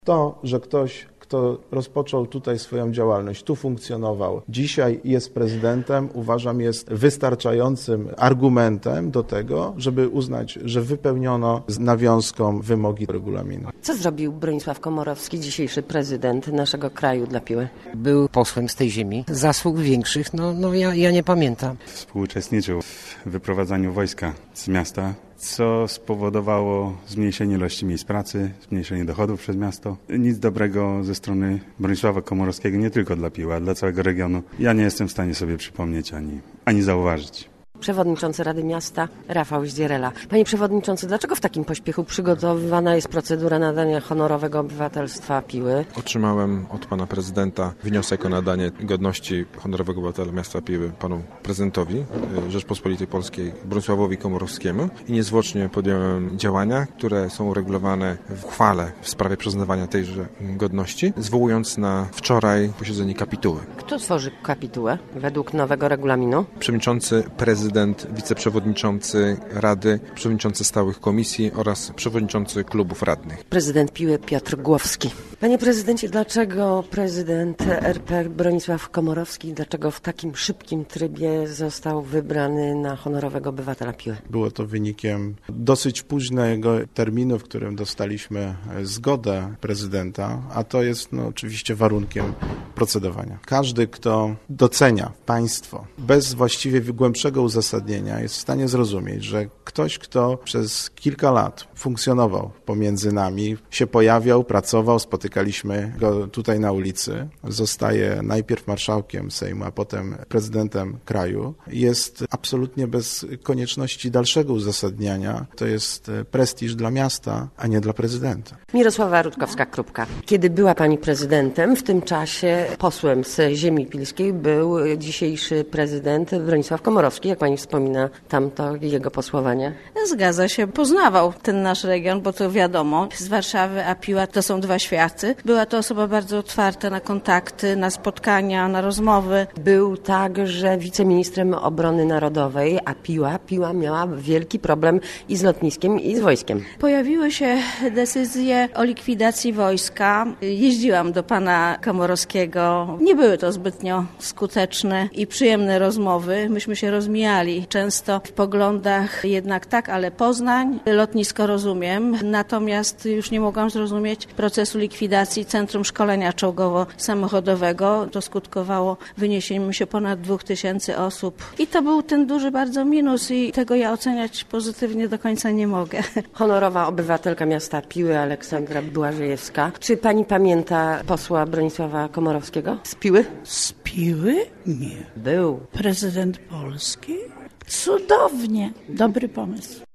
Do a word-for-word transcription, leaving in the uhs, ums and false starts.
To, że ktoś, kto rozpoczął tutaj swoją działalność, tu funkcjonował, dzisiaj jest prezydentem, uważam, jest wystarczającym argumentem do tego, żeby uznać, że wypełniono z nawiązką wymogi regulaminu. Co zrobił Bronisław Komorowski, dzisiejszy prezydent naszego kraju dla Piły? Był posłem z tej ziemi. Zasług większych, no, no ja, ja nie pamiętam. Współuczestniczył w wyprowadzaniu wojska z miasta, co spowodowało zmniejszenie ilości miejsc pracy, zmniejszenie dochodów przez miasto. Nic dobrego ze strony Bronisława Komorowskiego nie tylko dla Piły, ale dla całego regionu. Ja nie jestem w stanie sobie przypomnieć ani, ani zauważyć. Przewodniczący Rady Miasta Rafał Zdzierela. Panie przewodniczący, dlaczego w takim pośpiechu przygotowywana jest procedura nadania honorowego obywatelstwa Piły? Otrzymałem od pana prezydenta wniosek o nadanie godności honorowego obywatela miasta Piły panu prezydentowi Rzeczpospolitej Polskiej Bronisławowi Komorowskiemu i niezwłocznie podjąłem działania, które są uregulowane w uchwale w sprawie przyznawania tejże godności, zwołując na wczoraj posiedzenie kapituły. Kto tworzy kapitułę według nowego regulaminu? Przewodniczący prezydent Prezydent, wiceprzewodniczący Rady, przewodniczący stałych komisji oraz przewodniczący klubów radnych. Prezydent Piły Piotr Głowski. Panie prezydencie, dlaczego prezydent R P Bronisław Komorowski, dlaczego w takim szybkim trybie został wybrany na honorowego obywatela Piły? Było to wynikiem dosyć późnego terminu, w którym dostaliśmy zgodę prezydenta, a to jest no, oczywiście warunkiem procedowania. Każdy, kto docenia państwo bez właściwie głębszego uzasadnienia, jest w stanie zrozumieć, że ktoś, kto przez kilka lat funkcjonował pomiędzy nami, się pojawiał, pracował, spotykaliśmy go tutaj na ulicy, zostaje najpierw marszałkiem Sejmu, a potem prezydentem kraju, jest absolutnie bez konieczności dalszego uzasadniania. To jest prestiż dla miasta, a nie dla prezydenta. Mirosława Rutkowska-Krupka. Kiedy była pani prezydentem, w tym czasie posłem z ziemi pilskiej był dzisiejszy prezydent Bronisław Komorowski. Jak pani wspomina tamto jego posłowanie? Zgadza się. Poznawał ten nasz region, bo to wiadomo, z Warszawy a Piła to są dwa światy. Była to osoba bardzo otwarta na kontakty, na spotkania, na rozmowy. Był także wiceministrem obrony narodowej, a Piła, Piła miała wielki problem i z lotniskiem, i z wojskiem. Pojawiły się decyzje o likwidacji wojska. Jeździłam do pana Komorowskiego. Nie były to zbytnio skuteczne i przyjemne rozmowy. Myśmy się rozmijali często w poglądach, jednak tak, ale Poznań, lotnisko rozumiem, natomiast już nie mogłam zrozumieć procesu likwidacji Centrum Szkolenia Czołgowo-Samochodowego. To skutkowało wyniesieniem się ponad dwóch tysięcy osób i to był ten duży bardzo minus i tego ja oceniać pozytywnie do końca nie mogę. Honorowa obywatelka miasta Piły Aleksandra Błażejewska. Czy pani pamięta posła Bronisława Komorowskiego z Piły? Z Piły? Nie. Był. Prezydent Polski? Cudownie. Dobry pomysł.